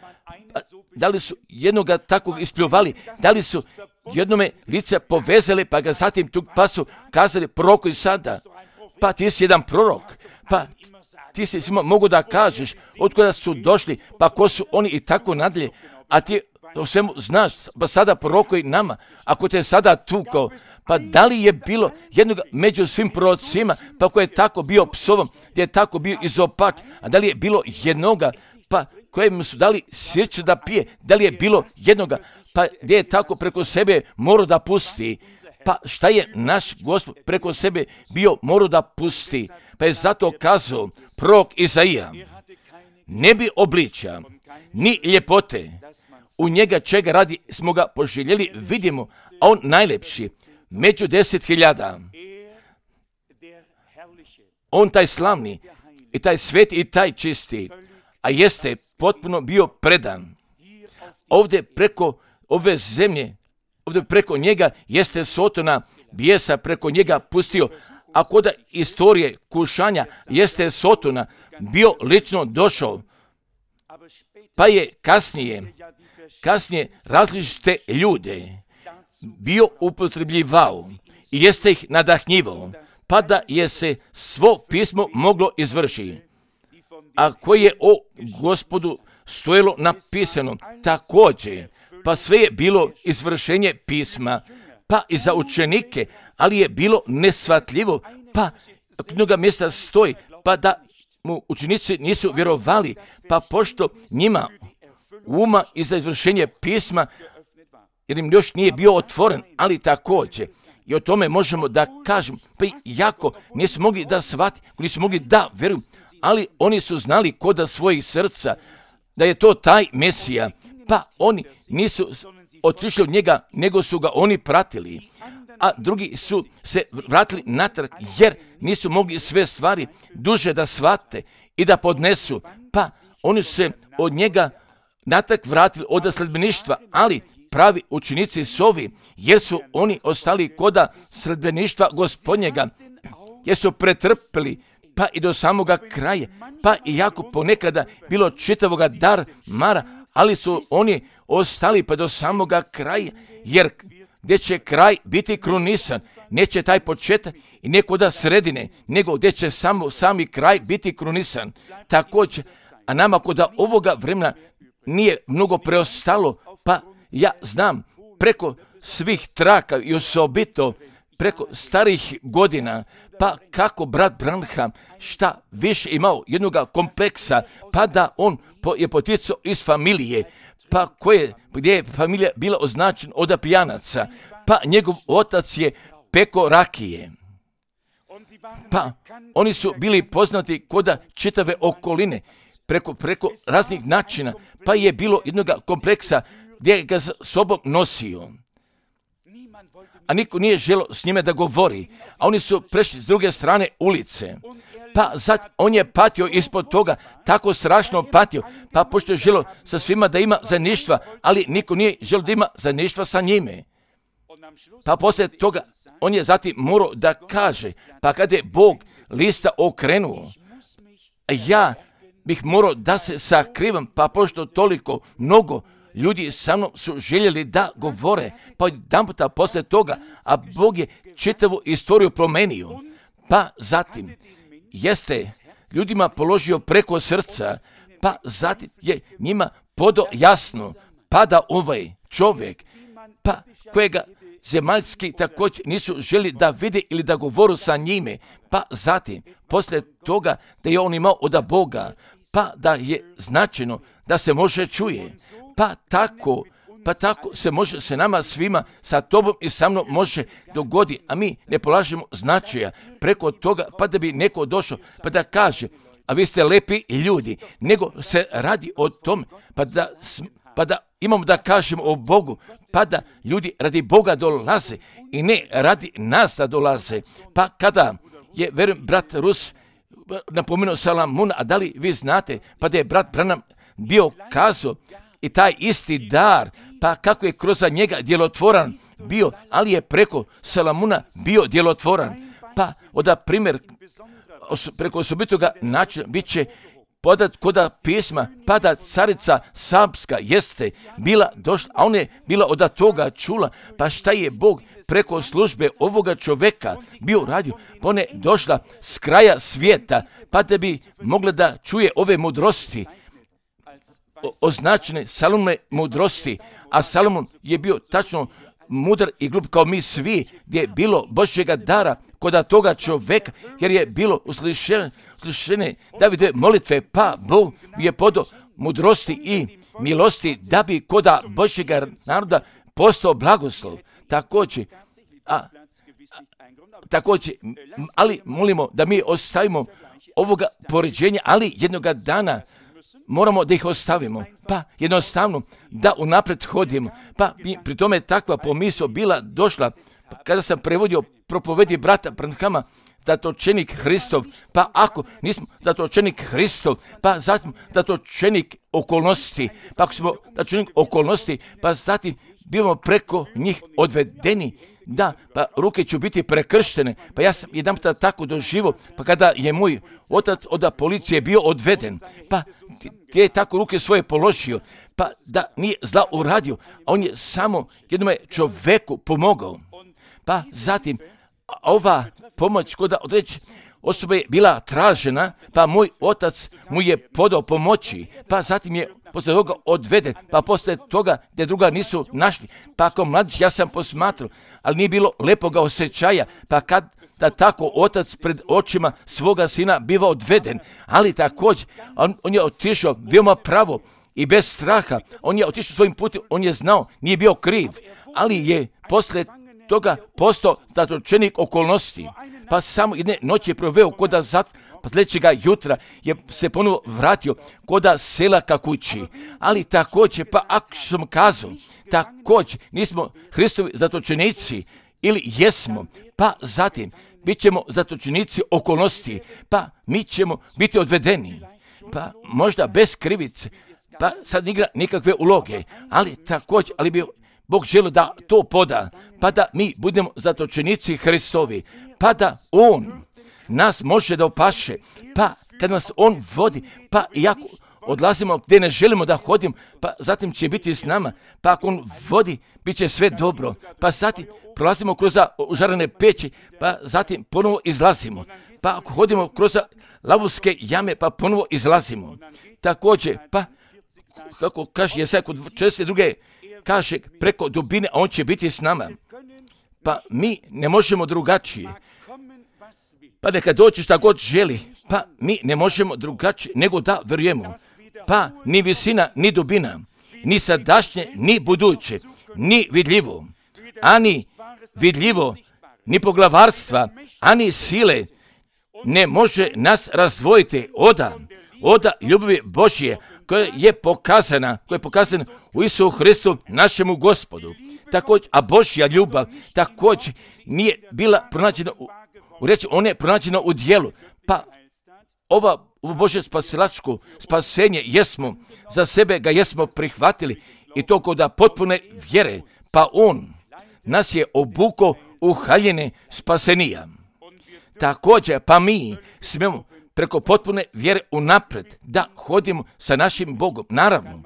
pa da li su jednoga takvog ispljuvali, da li su jednome lice povezali, pa ga zatim tu pa su kazali proroku i sada, pa ti si jedan prorok, pa ti si svima mogu da kažeš od kuda su došli, pa ko su oni i tako nadalje, a ti o svemu znaš, pa sada prorokoj nama, ako te sada tukao, pa da li je bilo jednog među svim prorocima, pa ko je tako bio psovom, gdje je tako bio izopač, a da li je bilo jednoga, pa kojem su dali sirće da pije, da li je bilo jednoga, pa gdje je tako preko sebe morao da pusti, pa šta je naš Gospod preko sebe bio morao da pusti, pa je zato kazao prorok Izaija, ne bi obličja, ni ljepote, u njega čega radi smo ga poželjeli, vidimo, a on najlepši, među deset hiljada. On taj slavni, i taj sveti, i taj čisti, a jeste potpuno bio predan. Ovdje preko ove zemlje, ovdje preko njega jeste Sotona, bijesa preko njega pustio, a kod istorije kušanja jeste Sotona bio lično došao, pa je kasnije, kasnije različite ljude bio upotrebljivao i jeste ih nadahnjivao, pa da je se svo pismo moglo izvršiti. A koje je o Gospodu stojilo napisano također, pa sve je bilo izvršenje pisma, pa i za učenike, ali je bilo nesvatljivo, pa mnoga mjesta stoji, pa da mu učenici nisu vjerovali, pa pošto njima uma i za izvršenje pisma, jer im još nije bio otvoren, ali također, i o tome možemo da kažemo, pa jako nisu mogli da shvati, nisu mogli da vjeruju, ali oni su znali koda svojih srca da je to taj Mesija, pa oni nisu otišli od njega, nego su ga oni pratili, a drugi su se vratili natrag, jer nisu mogli sve stvari duže da shvate i da podnesu, pa oni su se od njega natrag vratili od sledbeništva, ali pravi učenici su ovi, jer su oni ostali koda sledbeništva Gospodnjega, jer su pretrpeli, pa i do samoga kraja, pa i jako ponekada bilo čitavoga dar mara, ali su oni ostali pa do samoga kraja, jer gdje će kraj biti krunisan, neće taj početak i nekoda sredine, nego gdje će samo sami kraj biti krunisan. Također, a nama koda ovoga vremena nije mnogo preostalo, pa ja znam preko svih traka i osobito preko starih godina, pa kako brat Branham šta više imao jednoga kompleksa, pa da on je poticao iz familije, pa koje, gdje je familija bila označena od pijanaca, pa njegov otac je peko rakije. Pa oni su bili poznati koda čitave okoline, preko, preko raznih načina, pa je bilo jednoga kompleksa gdje ga sa sobom nosio. A niko nije želio s njime da govori, a oni su prešli s druge strane ulice. Pa zad, on je patio ispod toga, tako strašno patio, pa pošto je želio sa svima da ima zajedništva, ali niko nije želio da ima zajedništva sa njime. Pa poslije toga, on je zatim morao da kaže, pa kad je Bog lista okrenuo, ja bih morao da se sakrivam, pa pošto toliko mnogo ljudi sa mnom su željeli da govore, pa jedan puta poslije toga, a Bog je čitavu istoriju promenio. Pa zatim jeste ljudima položio preko srca, pa zatim je njima podo jasno, pa da ovaj čovjek, pa kojega zemaljski također nisu želi da vide ili da govoru sa njime, pa zatim poslije toga da je on imao od Boga, pa da je značajno da se može čuje, pa tako, pa tako se može se nama svima, sa tobom i sa mnom može dogodi, a mi ne polažemo značaja preko toga, pa da bi neko došao, pa da kaže, a vi ste lepi ljudi, nego se radi o tom, pa da, pa da imamo da kažemo o Bogu, pa da ljudi radi Boga dolaze i ne radi nas da dolaze. Pa kada je, verujem, brat Rus napomenuo Salamuna, a da li vi znate, pa da je brat Branham bio kazao i taj isti dar, pa kako je kroz njega djelotvoran bio, ali je preko Salamuna bio djelotvoran. Pa oda primjer, preko osobitoga načina bit će podat koda pisma, pa da carica Samska jeste bila došla, a ona je bila od toga čula, pa šta je Bog preko službe ovoga čoveka bio radio, pa ona je došla s kraja svijeta, pa da bi mogla da čuje ove mudrosti, o, označene Salomone mudrosti, a Salomon je bio tačno mudar i glup kao mi svi, gdje je bilo Božjega dara koda toga čoveka, jer je bilo uslišene, uslišene Davide molitve, pa Bog je podo mudrosti i milosti da bi koda Božjega naroda postao blagoslov. Također, a, a, također, ali molimo da mi ostavimo ovoga poređenja, ali jednoga dana moramo da ih ostavimo, pa jednostavno da unaprijed hodimo, pa pri tome takva pomisao bila došla, kada sam prevodio propovedi brata Branhama, zatočenik Hristov, pa ako nismo zatočenik Hristov, pa zatim zatočenik okolnosti, pa ako smo zatočenik okolnosti, pa zatim bivamo preko njih odvedeni, da, pa ruke ću biti prekrštene, pa ja sam jedan puta tako doživo, pa kada je moj otac od policije bio odveden, pa gdje je tako ruke svoje položio, pa da nije zla uradio, a on je samo jednom čoveku pomogao. Pa zatim, ova pomoć koda odreći osoba je bila tražena, pa moj otac mu je podao pomoći, pa zatim je poslije toga odveden, pa poslije toga gdje druga nisu našli, pa kao mladić ja sam posmatrao, ali nije bilo lepoga osjećaja, pa kad da tako otac pred očima svoga sina biva odveden, ali također on, on je otišao veoma pravo i bez straha, on je otišao svojim putem, on je znao, nije bio kriv, ali je poslije toga postao zatočenik okolnosti, pa samo jedne noći je proveo koda zat, pa sljedećega jutra je se ponovo vratio koda sela ka kući, ali također, pa ako sam kazao, također nismo Hristovi zatočenici ili jesmo, pa zatim bit ćemo zatočenici okolnosti, pa mi ćemo biti odvedeni, pa možda bez krivice, pa sad igra nikakve uloge, ali također, ali bi Bog želi da to poda, pa da mi budemo zatočenici Hristovi, pa da On nas može da opaše, pa kad nas On vodi, pa iako odlazimo gdje ne želimo da hodimo, pa zatim će biti s nama, pa ako On vodi, bit će sve dobro, pa zatim prolazimo kroz užarene peći, pa zatim ponovo izlazimo, pa ako hodimo kroz lavovske jame, pa ponovo izlazimo. Također, pa kako kaže Jesaja kod četrdeset druge kaže preko dubine, a On će biti s nama. pa mi ne možemo drugačije. Pa neka doći šta god želi, pa mi ne možemo drugačije nego da vjerujemo. Pa ni visina, ni dubina, ni sadašnje, ni buduće, ni vidljivo, ani vidljivo, ni poglavarstva, ani sile ne može nas razdvojiti oda, oda ljubavi Božje koja je pokazana, koja je pokazana u Isusu Hristu našemu Gospodu. Također, a Božja ljubav također nije bila pronađena u, u reči, ona je pronađena u djelu. Pa ova ovo Božje spasilačko spasenje jesmo, za sebe ga jesmo prihvatili i to kod potpune vjere, pa on nas je obuko u haljine spasenija. Također, pa mi smemo preko potpune vjere unaprijed da hodimo sa našim Bogom. Naravno,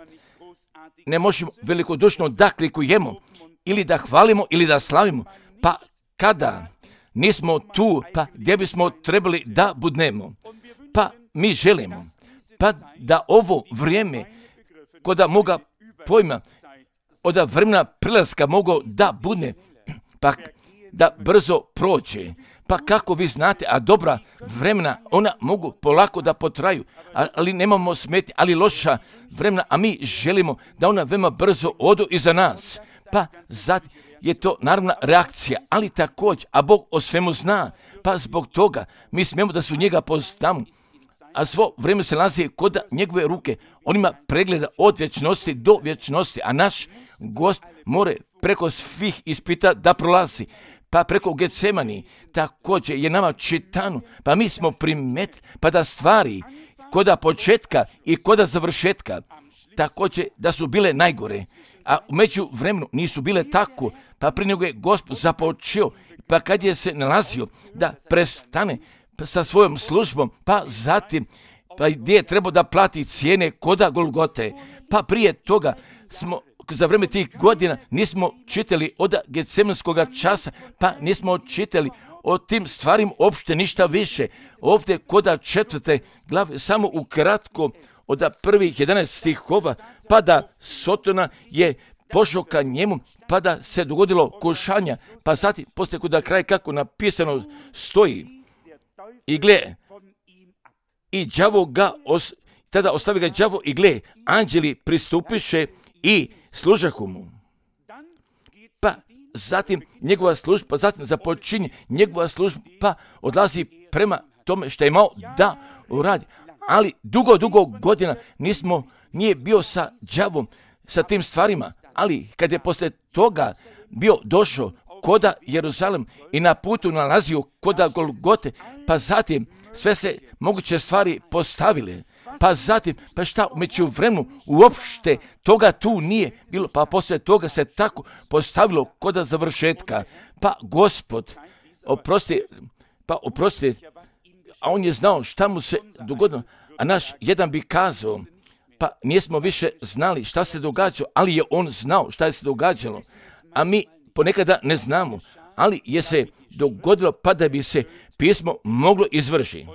ne možemo velikodušno da klikujemo ili da hvalimo ili da slavimo, pa kada nismo tu, pa gdje bismo trebali da budnemo, pa mi želimo, pa da ovo vrijeme, koda moga pojma, od vremena prilaska mogo da budne, pa da brzo prođe. Pa kako vi znate, a dobra vremena, ona mogu polako da potraju, ali nemamo smetnje, ali loša vremena, a mi želimo da ona veoma brzo odu iza nas. Pa zato je to naravna reakcija, ali također, a Bog o svemu zna, pa zbog toga mi smijemo da su njega poznamo, a svo vrijeme se nalazi kod njegove ruke. On ima pregleda od vječnosti do vječnosti, a naš Gost more preko svih ispita da prolazi. Pa preko Getsemani također je nama čitano, pa mi smo primet, pa da stvari koda početka i koda završetka također da su bile najgore, a u među vremenu nisu bile tako, pa prije nego je Gospod započeo, pa kad je se nalazio da prestane sa svojom službom, pa zatim pa gdje je trebao da plati cijene koda Golgote, pa prije toga smo za vrijeme tih godina nismo čitali od Getsemanskoga časa, pa nismo čitali o tim stvarima uopšte ništa više. Ovdje koda četvrte glave, samo ukratko od prvih jedanaest stihova, pa da Sotona je pošao ka njemu, pa da se dogodilo kušanja, pa zatim poslije koda kraj kako napisano stoji. I gle, i đavo ga, os, tada ostavi ga đavo i gle, anđeli pristupiše i služahu mu. Pa zatim njegova služba, zatim započinje njegova služba, pa odlazi prema tome što je imao da uradi. Ali dugo, dugo godina nismo, nije bio sa đavom, sa tim stvarima, ali kad je poslije toga bio došao koda Jeruzalem i na putu nalazio koda Golgote, pa zatim sve se moguće stvari postavile. Pa zatim, pa šta, među vremenu uopšte toga tu nije bilo, pa poslije toga se tako postavilo koda završetka. Pa Gospod, oprosti, pa oprosti, a on je znao šta mu se dogodilo, a naš jedan bi kazao, pa nismo više znali šta se događalo, ali je on znao šta je se događalo, a mi ponekada ne znamo, ali je se dogodilo pa da bi se pismo moglo izvršiti.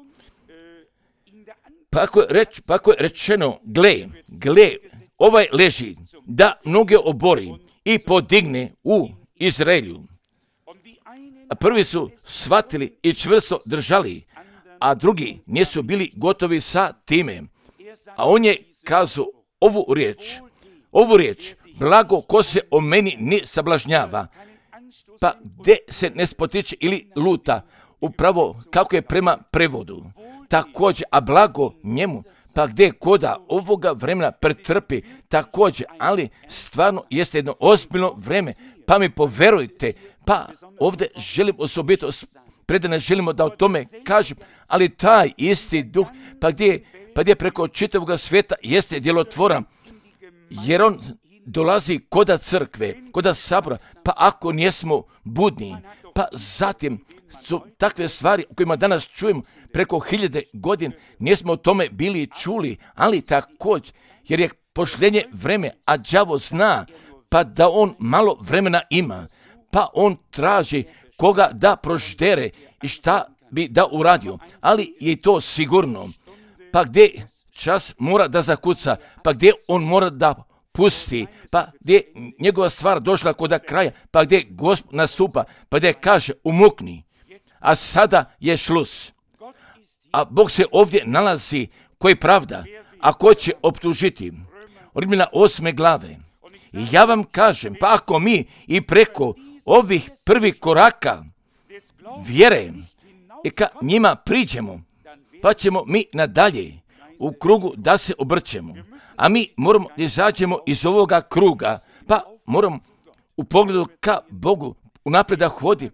Pa ako je, reč, pa ako je rečeno, gle, gle, ovaj leži, da mnoge obori i podigne u Izraelju. A prvi su shvatili i čvrsto držali, a drugi nisu bili gotovi sa time. A on je kazao ovu riječ, ovu riječ, blago ko se o meni ne sablažnjava, pa gdje se ne spotiče ili luta, upravo kako je prema prevodu. Također, a blago njemu, pa gdje koda ovoga vremena pretrpi, također, ali stvarno jeste jedno ozbiljno vreme, pa mi poverujte, pa ovdje želim osobito predane želimo da o tome kažem, ali taj isti duh, pa gdje, pa gdje preko čitavog svijeta jeste djelotvoran, jer on dolazi koda crkve, koda sabora, pa ako nismo budni, pa zatim su takve stvari o kojima danas čujemo preko hiljade godina, nismo o tome bili čuli, ali također, jer je pošljenje vreme, a đavo zna, pa da on malo vremena ima, pa on traži koga da proždere i šta bi da uradio, ali je to sigurno, pa gdje čas mora da zakuca, pa gdje on mora da pusti, pa gdje njegova stvar došla kod kraja, pa gdje Gospod nastupa, pa gdje kaže umukni, a sada je šlus. A Bog se ovdje nalazi koji pravda, a ko će optužiti. Rimljana osme glave. I ja vam kažem, pa ako mi i preko ovih prvih koraka vjere i ka njima priđemo, pa ćemo mi nadalje u krugu da se obrćemo. A mi moramo da izađemo iz ovoga kruga, pa moramo u pogledu ka Bogu unaprijed da hodi,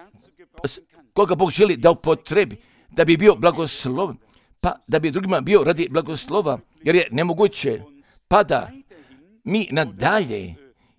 koga Bog želi da upotrebi, da bi bio blagosloven, pa da bi drugima bio radi blagoslova, jer je nemoguće pa da mi nadalje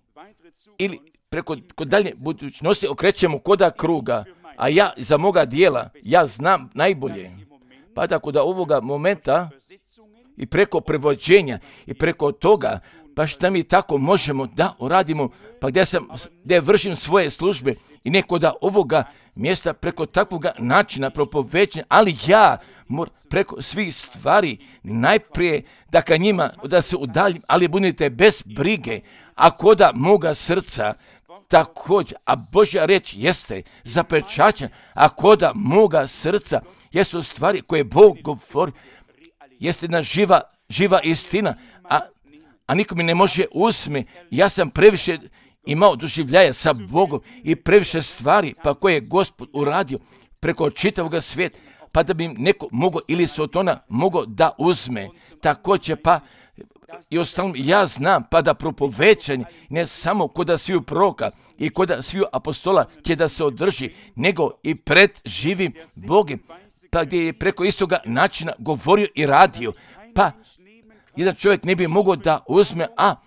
ili preko kod dalje budućnosti okrećemo koda kruga, a ja za moga dijela, ja znam najbolje. Pa tako da ovoga momenta i preko prevođenja i preko toga, pa šta mi tako možemo da uradimo, pa gdje sam, gdje vršim svoje službe i neko da ovoga mjesta preko takvog načina propovećenja, ali ja mor, preko svih stvari najprije da ka njima da se udaljim, ali budite bez brige, ako da moga srca također, a Božja reč jeste zapečaćena, ako da moga srca jesu stvari koje Bog govori, jeste jedna živa, živa istina, a, a niko mi ne može uzme. Ja sam previše imao doživljaja sa Bogom i previše stvari pa koje je Gospod uradio preko čitavog svijeta, pa da bi neko mogao ili Sotona mogao da uzme. Također pa i ostalom ja znam pa da propovećanje ne samo kod sviju proroka i kod sviju apostola će da se održi, nego i pred živim Bogom, pa gdje je preko istoga načina govorio i radio, pa jedan čovjek ne bi mogao da uzme, a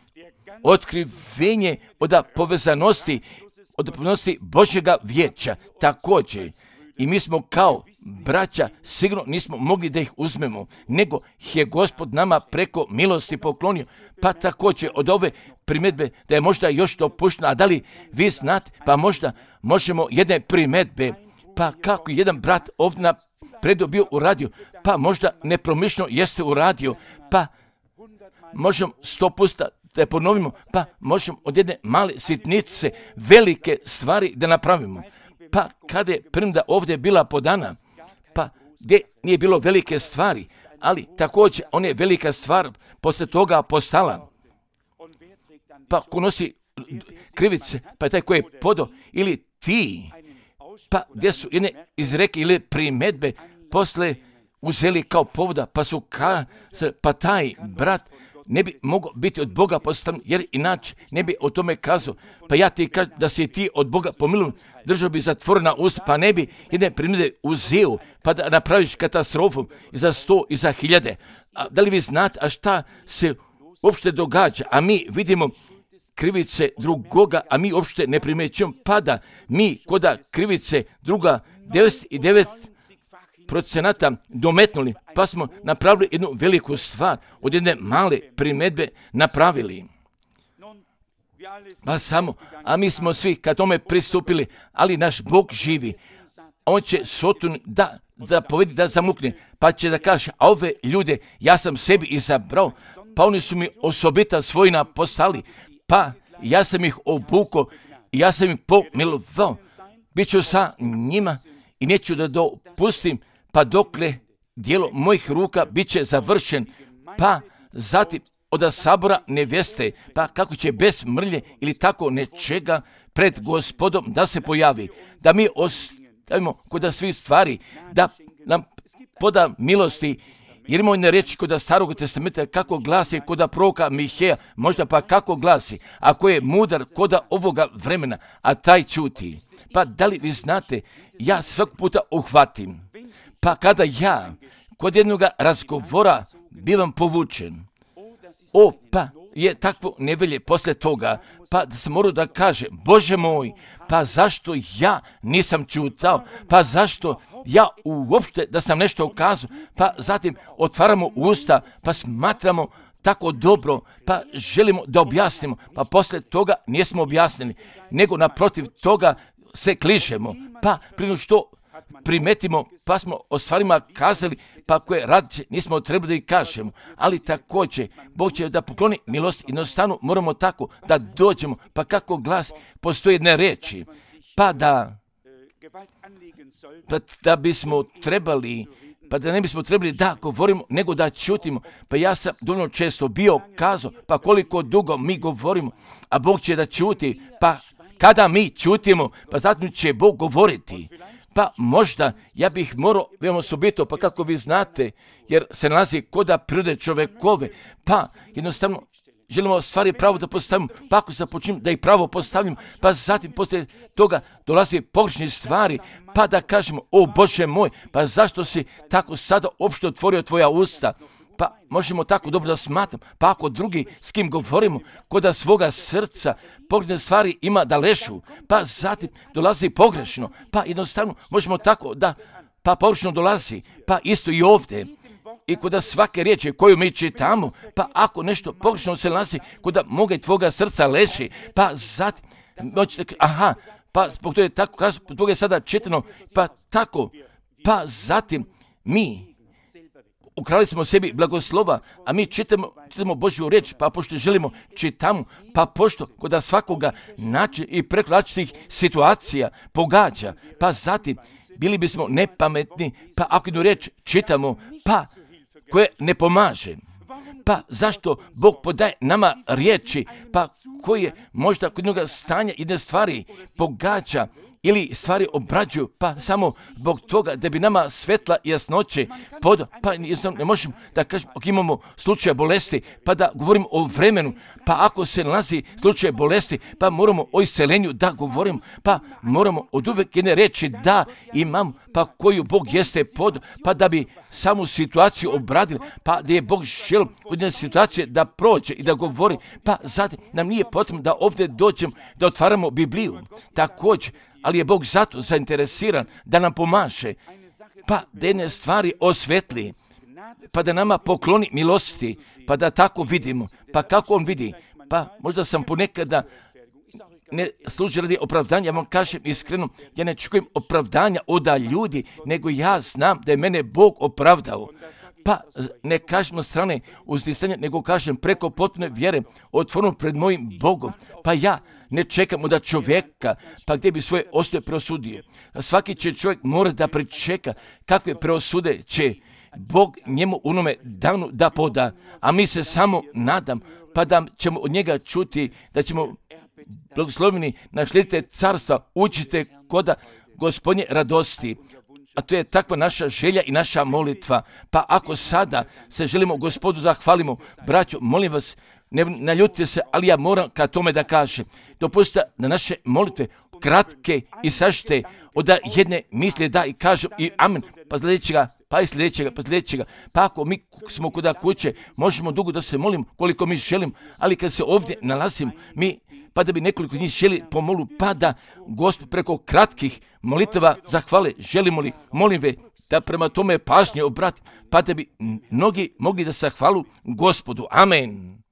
otkrivenje od povezanosti, od povezanosti Božjega vijeća također. I mi smo kao braća sigurno nismo mogli da ih uzmemo, nego je Gospod nama preko milosti poklonio, pa također od ove primjedbe da je možda još dopušteno, a da li vi znate, pa možda možemo jedne primjedbe, pa kako jedan brat ovdje na predu bio uradio, pa možda nepromišljeno jeste uradio, pa možemo sto puta da ponovimo, pa možemo od jedne male sitnice velike stvari da napravimo. Pa kada je primda ovdje bila podana, pa gdje nije bilo velike stvari, ali također on je velika stvar posle toga postala. Pa ko nosi krivice, pa je taj koji je podo, ili ti, pa gdje su jedne izreke ili primjedbe posle uzeli kao povoda, pa su ka, pa taj brat ne bi mogao biti od Boga postavljen, jer inače ne bi o tome kazao. Pa ja ti kažem da si ti od Boga pomilovan, držao bi zatvorena usta, pa ne bi jedne primjede uzeo, pa da napraviš katastrofu i za sto i za hiljade. A da li vi znate, a šta se uopšte događa? A mi vidimo krivice drugoga, a mi uopšte ne primjećujemo, pa da mi koda krivice druga devedeset devet procenata dometnuli, pa smo napravili jednu veliku stvar, od jedne male primjedbe napravili. Pa samo, a mi smo svi kad tome pristupili, ali naš Bog živi. On će Sotonu da, da povedi, da zamukne, pa će da kaže, a ove ljude ja sam sebi izabrao, pa oni su mi osobita svojina postali, pa ja sam ih obukao, ja sam ih pomilovao, bit ću sa njima i neću da dopustim, pa dokle dijelo mojih ruka bit će završen, pa zatim od sabora nevjeste, pa kako će bez mrlje ili tako nečega pred Gospodom da se pojavi, da mi ostavimo kod svih stvari, da nam poda milosti, jer imamo ne reći kod Starog testamenta kako glasi kod proroka Miheja, možda pa kako glasi, ako je mudar kod ovoga vremena, a taj čuti. Pa da li vi znate, ja svak puta uhvatim, pa kada ja kod jednog razgovora bivam povučen, o, pa je takvo nevelje posle toga, pa da sam morao da kaže, Bože moj, pa zašto ja nisam čutao, pa zašto ja uopšte da sam nešto ukazao, pa zatim otvaramo usta, pa smatramo tako dobro, pa želimo da objasnimo, pa posle toga nismo objasnili, nego naprotiv toga se klišemo, pa prije što primetimo, pa smo o stvarima kazali, pa koje radiće nismo trebali da ih kažemo. Ali također, Bog će da pokloni milost, jednostavno moramo tako da dođemo, pa kako glas postoje jedne reči, pa da, pa da bismo trebali, pa da ne bismo trebali da govorimo, nego da čutimo. Pa ja sam dovoljno često bio kazao, pa koliko dugo mi govorimo, a Bog će da čuti, pa kada mi čutimo, pa zatim će Bog govoriti. Pa možda ja bih morao veoma osobito, pa kako vi znate, jer se nalazi koda prirode čovekove, pa jednostavno želimo stvari pravo da postavimo, pa ako započnem da ih pravo postavim, pa zatim poslije toga dolazi pogrešne stvari, pa da kažemo, o Bože moj, pa zašto si tako sada opšte otvorio tvoja usta? Pa možemo tako dobro da smatram, pa ako drugi s kim govorimo, kod da svoga srca pogrešne stvari ima da lešu, pa zatim dolazi pogrešno, pa jednostavno možemo tako da, pa pogrešno dolazi, pa isto i ovdje. I kod da svake riječi koju mi čitamo, pa ako nešto pogrešno se nalazi, kod da moga i tvoga srca leši, pa zatim, moćete, aha, pa zbog toga je tako, zbog toga je sada čitano, pa tako, pa zatim mi ukrali smo sebi blagoslova, a mi čitamo, čitamo Božju riječ, pa pošto želimo čitamo, pa pošto kod da svakoga način i preko različitih situacija pogađa, pa zatim bili bismo nepametni, pa ako jednu riječ čitamo, pa koje ne pomaže. Pa zašto Bog podaje nama riječi, pa koje možda kod jednoga stanja jedne stvari pogađa ili stvari obrađuju, pa samo zbog toga da bi nama svetla jasnoće pod, pa ne možemo da kažemo, ako imamo slučaje bolesti, pa da govorimo o vremenu, pa ako se nalazi slučaje bolesti, pa moramo o iscelenju da govorimo, pa moramo od uvek jedne reči da imamo, pa koju Bog jeste pod, pa da bi samu situaciju obradili, pa da je Bog želio od jedne situacije da prođe i da govori, pa zatim nam nije potrebno da ovdje dođemo, da otvaramo Bibliju, također, ali je Bog zato zainteresiran da nam pomaže, pa da jedne stvari osvetli, pa da nama pokloni milosti, pa da tako vidimo, pa kako on vidi, pa možda sam ponekada ne služi radi opravdanja, ja vam kažem iskreno, ja ne čekujem opravdanja od ljudi, nego ja znam da je mene Bog opravdao. Pa ne kažem od strane uzlisanja, nego kažem preko potpune vjere, otvoreno pred mojim Bogom. Pa ja ne čekam od čovjeka, pa gdje bi svoje osude preosudio. Svaki će čovjek mora da pričeka kakve preosude će Bog njemu u onome danu da poda. A mi se samo nadam, pa da ćemo od njega čuti, da ćemo blagosloveni našlijedite carstva, učite koda Gospodnje radosti. A to je takva naša želja i naša molitva. Pa ako sada se želimo Gospodu zahvalimo, braćo, molim vas, ne naljutite se, ali ja moram ka tome da kažem. Dopustite da naše molitve kratke i sažete od jedne misli da i kažem i amen, pa sljedećega, pa i sljedećega, pa sljedećega. Pa ako mi smo kuda kuće, možemo dugo da se molimo koliko mi želimo, ali kad se ovdje nalazimo, mi pa da bi nekoliko njih želi pomolu, pa da Gospod preko kratkih molitava zahvale, želimo li, molim ve, da prema tome pažnje obrati, pa da bi mnogi mogli da zahvalu Gospodu. Amen.